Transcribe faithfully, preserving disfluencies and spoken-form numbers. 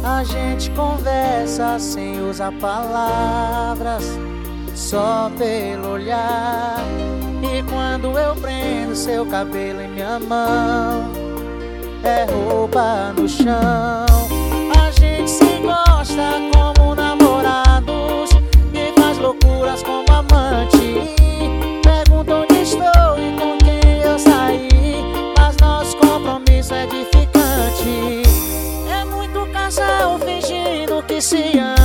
A gente conversa sem usar palavras, só pelo olhar. E quando eu prendo seu cabelo em minha mão, é roupa no chão. A gente se gosta como namorados e faz loucuras como amante. Pergunta onde estou e com quem eu saí, mas nosso compromisso é edificante. É muito casal fingindo que se ama,